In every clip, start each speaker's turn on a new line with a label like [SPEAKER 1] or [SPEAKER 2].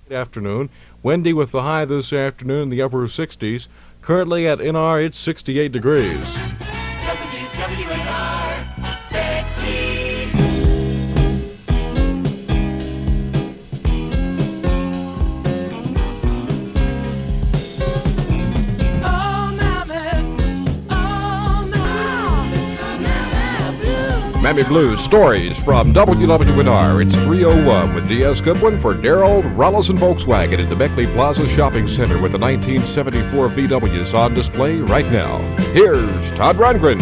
[SPEAKER 1] Afternoon. Windy with the high this afternoon in the upper 60s. Currently at NR, it's 68 degrees.
[SPEAKER 2] WWNR, Becky.
[SPEAKER 1] Mammy Blues, stories from WWNR. It's 3:01 with D.S. Goodwin for Darrell Rollison Volkswagen at the Beckley Plaza Shopping Center with the 1974 VWs on display right now. Here's Todd Rundgren.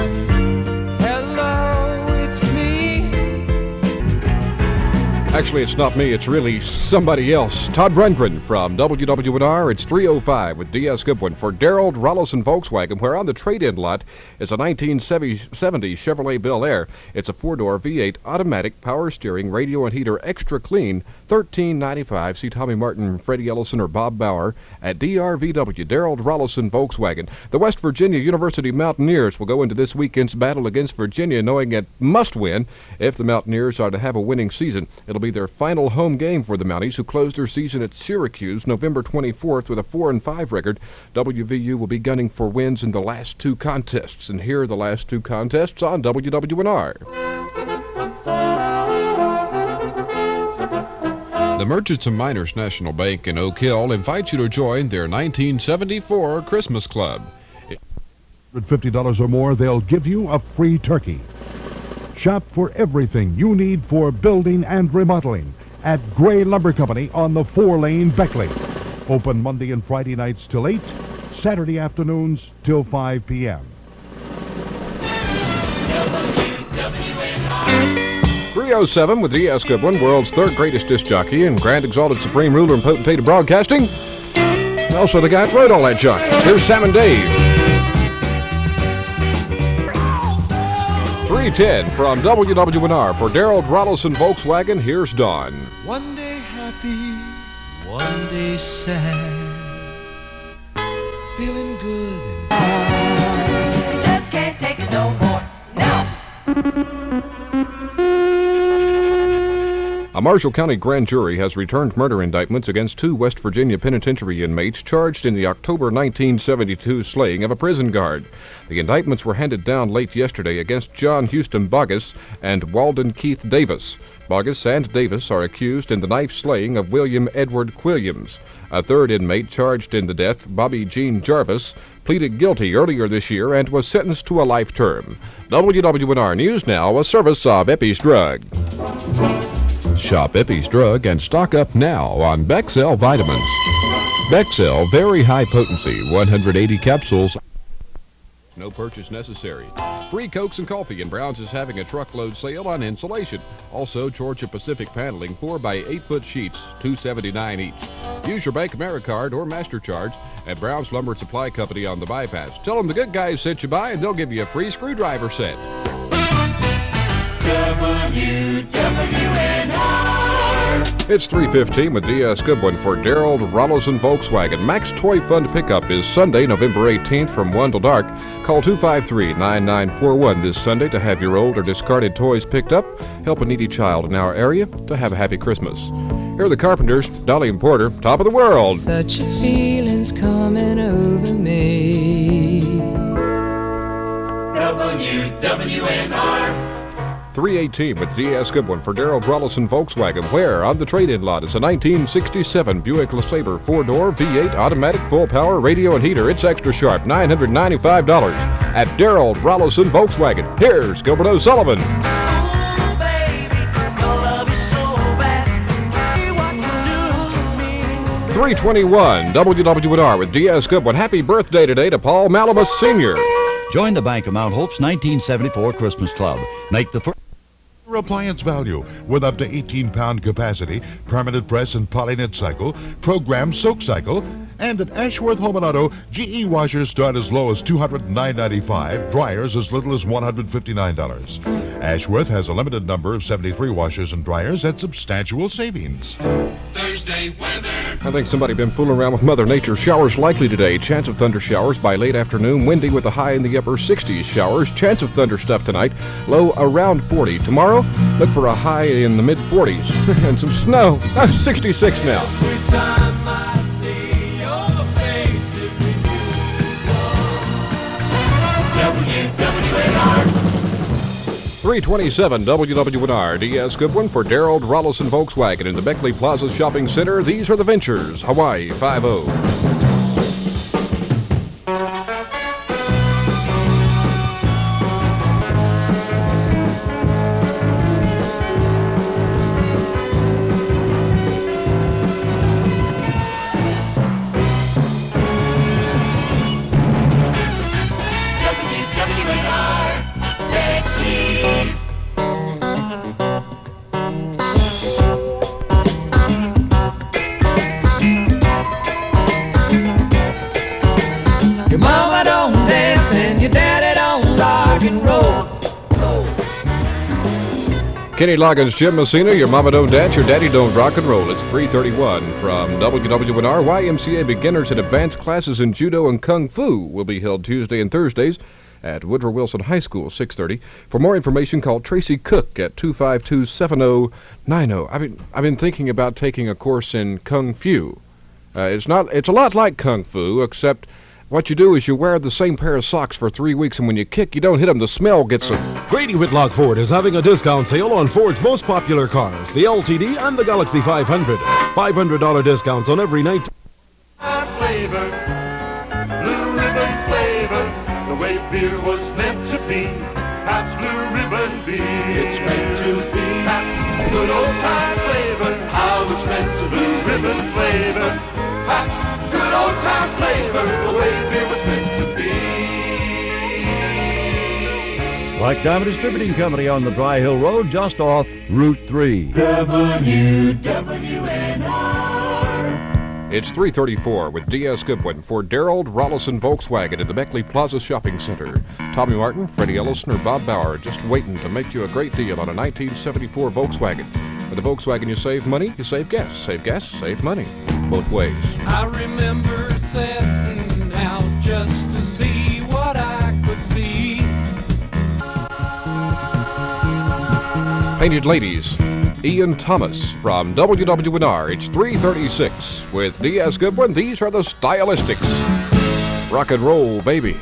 [SPEAKER 3] Hello, it's me.
[SPEAKER 1] Actually, it's not me. It's really somebody else. Todd Rundgren from WWNR. It's 3:05 with D.S. Goodwin for Darrell Rollison Volkswagen, where on the trade-in lot is a 1970 Chevrolet Bel Air. It's a four-door V8 automatic power steering, radio and heater, extra clean, $13.95. See Tommy Martin, Freddie Ellison, or Bob Bauer at DRVW, Darrell Rollison Volkswagen. The West Virginia University Mountaineers will go into this weekend's battle against Virginia knowing it must win if the Mountaineers are to have a winning season. It'll be their final home game for the Mounties, who closed their season at Syracuse November 24th with a 4-5 record. WVU will be gunning for wins in the last two contests, and here are the last two contests on WWNR. The Merchants of Miners National Bank in Oak Hill invites you to join their 1974 Christmas Club.
[SPEAKER 4] $50 or more, they'll give you a free turkey. Shop for everything you need for building and remodeling at Gray Lumber Company on the 4-lane Beckley. Open Monday and Friday nights till 8, Saturday afternoons till 5 p.m.
[SPEAKER 1] 3:07 with D.S. Goodwin, world's third greatest disc jockey and grand exalted supreme ruler and potentate of broadcasting. Also the guy that wrote all that junk. Here's Sam and Dave. 3:10 from WWNR for Darrell Rollison Volkswagen. Here's Dawn.
[SPEAKER 5] One day happy, one day sad, feeling good and
[SPEAKER 2] Just can't take it no more. Now.
[SPEAKER 1] A Marshall County grand jury has returned murder indictments against two West Virginia penitentiary inmates charged in the October 1972 slaying of a prison guard. The indictments were handed down late yesterday against John Houston Bogus and Walden Keith Davis. Bogus and Davis are accused in the knife slaying of William Edward Quilliams. A third inmate charged in the death, Bobby Jean Jarvis, pleaded guilty earlier this year and was sentenced to a life term. WWNR News now, a service of Eppy's Drug. Shop Eppy's Drug and stock up now on Bexel vitamins. Bexel, very high potency, 180 capsules. No purchase necessary. Free Cokes and coffee, and Brown's is having a truckload sale on insulation. Also, Georgia Pacific Paneling 4x 8-foot sheets, $2.79 each. Use your Bank Americard or MasterCharge at Brown's Lumber Supply Company on the bypass. Tell them the good guys sent you by, and they'll give you a free screwdriver set. It's 3:15 with D.S. Goodwin for Darrell Rollison Volkswagen. Max Toy Fund Pickup is Sunday, November 18th from 1 till dark. Call 253-9941 this Sunday to have your old or discarded toys picked up. Help a needy child in our area to have a happy Christmas. Here are the Carpenters, Dolly and Porter, Top of the World.
[SPEAKER 3] Such a feeling's coming over me.
[SPEAKER 2] WWNR.
[SPEAKER 1] 3:18 with D.S. Goodwin for Darrell Rollison Volkswagen, where on the trade-in lot is a 1967 Buick LeSabre 4-door V8 automatic full power radio and heater. It's extra sharp, $995 at Darrell Rollison Volkswagen. Here's Gilbert O'Sullivan.
[SPEAKER 2] Oh, baby, your love is so bad. What you do to me.
[SPEAKER 1] 3:21 WWNR with D.S. Goodwin. Happy birthday today to Paul Malamus Sr.
[SPEAKER 6] Join the Bank of Mount Hope's 1974 Christmas Club. Make the first
[SPEAKER 4] Appliance value with up to 18-pound capacity, permanent press and polyknit cycle, programmed soak cycle, and at Ashworth Home and Auto, GE washers start as low as $209.95, dryers as little as $159. Ashworth has a limited number of 73 washers and dryers at substantial savings.
[SPEAKER 2] Thursday.
[SPEAKER 1] I think somebody been fooling around with Mother Nature. Showers likely today. Chance of thunder showers by late afternoon. Windy with a high in the upper 60s. Showers. Chance of thunder stuff tonight. Low around 40. Tomorrow, look for a high in the mid 40s. And some snow. 66 now.
[SPEAKER 2] Every time I see your face, it renews. WWNR.
[SPEAKER 1] 327 WWNR. D.S. Goodwin for Daryl Rollison Volkswagen in the Beckley Plaza Shopping Center. These are the Ventures. Hawaii 5-0.
[SPEAKER 2] Your mama don't dance and your daddy don't rock and roll.
[SPEAKER 1] Kenny Loggins, Jim Messina, your mama don't dance, your daddy don't rock and roll. It's 3:31 from WWNR. YMCA beginners and advanced classes in judo and kung fu will be held Tuesday and Thursdays at Woodrow Wilson High School, 6:30. For more information, call Tracy Cook at 252-7090. I've been thinking about taking a course in kung fu. It's a lot like kung fu, except what you do is you wear the same pair of socks for 3 weeks, and when you kick, you don't hit them. The smell gets them.
[SPEAKER 7] Grady Whitlock Ford is having a discount sale on Ford's most popular cars, the LTD and the Galaxy 500. $500 discounts on every 19.
[SPEAKER 8] Flavor, blue ribbon flavor, the way beer was meant to be. Pabst Blue Ribbon beer. It's meant to be. Pabst, good old time flavor, how it's meant to be. Blue ribbon flavor, Pabst, good old time flavor, the way beer was meant to be.
[SPEAKER 9] Black Diamond Distributing Company on the Dry Hill Road, just off Route 3.
[SPEAKER 2] WWNR.
[SPEAKER 1] It's 3:34 with D.S. Goodwin for Daryl Rollison Volkswagen at the Beckley Plaza Shopping Center. Tommy Martin, Freddie Ellison, or Bob Bauer just waiting to make you a great deal on a 1974 Volkswagen. With the Volkswagen, you save money, you save gas. Save gas, save money. Both ways.
[SPEAKER 2] I remember setting out just to see what I could see.
[SPEAKER 1] Painted Ladies, Ian Thomas from WWNR. It's 3:36 with D.S. Goodwin. These are the Stylistics. Rock and roll, baby.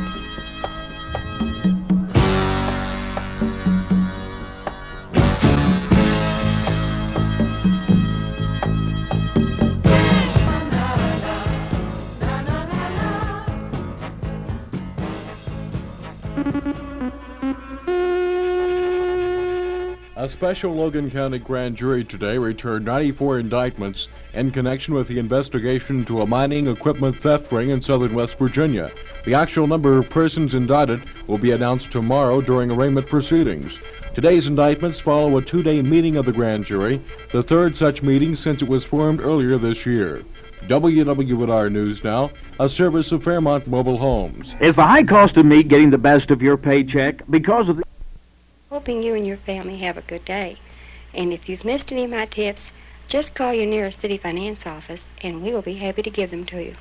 [SPEAKER 10] A special Logan County grand jury today returned 94 indictments in connection with the investigation into a mining equipment theft ring in southern West Virginia. The actual number of persons indicted will be announced tomorrow during arraignment proceedings. Today's indictments follow a two-day meeting of the grand jury, the third such meeting since it was formed earlier this year. WWNR News Now, a service of Fairmont Mobile Homes.
[SPEAKER 11] Is the high cost of meat getting the best of your paycheck? Because of the
[SPEAKER 12] Hoping you and your family have a good day. And if you've missed any of my tips, just call your nearest city finance office and we will be happy to give them to you.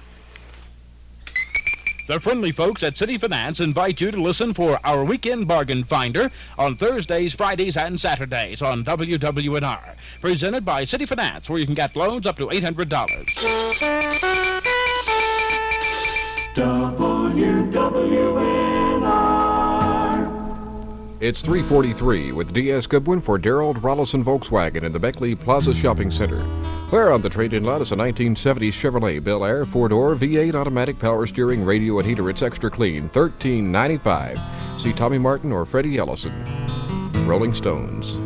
[SPEAKER 6] The friendly folks at City Finance invite you to listen for our Weekend Bargain Finder on Thursdays, Fridays, and Saturdays on WWNR. Presented by City Finance, where you can get loans up to $800.
[SPEAKER 2] WWNR.
[SPEAKER 1] It's 3:43 with D.S. Goodwin for Daryl Rollison Volkswagen in the Beckley Plaza Shopping Center. Where on the trade-in lot is a 1970 Chevrolet Bel Air 4-door V8 automatic power steering, radio and heater. It's extra clean, $13.95. See Tommy Martin or Freddie Ellison. Rolling Stones.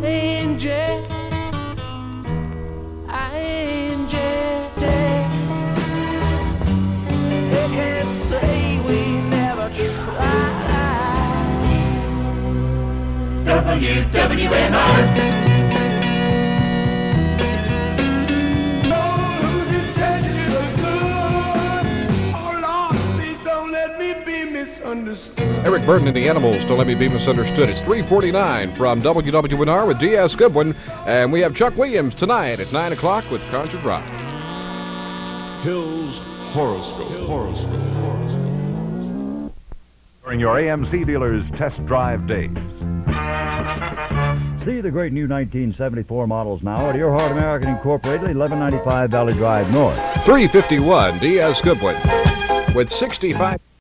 [SPEAKER 2] They can't say we never tried. WWNR. Whose intentions are good. Oh Lord, please don't let me be misunderstood.
[SPEAKER 8] understood.
[SPEAKER 1] Eric Burden and the Animals, Don't Let Me Be Misunderstood. It's 3:49 from WWNR with D.S. Goodwin, and we have Chuck Williams tonight at 9 o'clock with Concert Rock.
[SPEAKER 13] Hill's Horoscope.
[SPEAKER 14] During your AMC dealers' test drive days.
[SPEAKER 9] See the great new 1974 models now at Earhart American Incorporated, 1195 Valley Drive North.
[SPEAKER 1] 3:51, D.S. Goodwin with 65.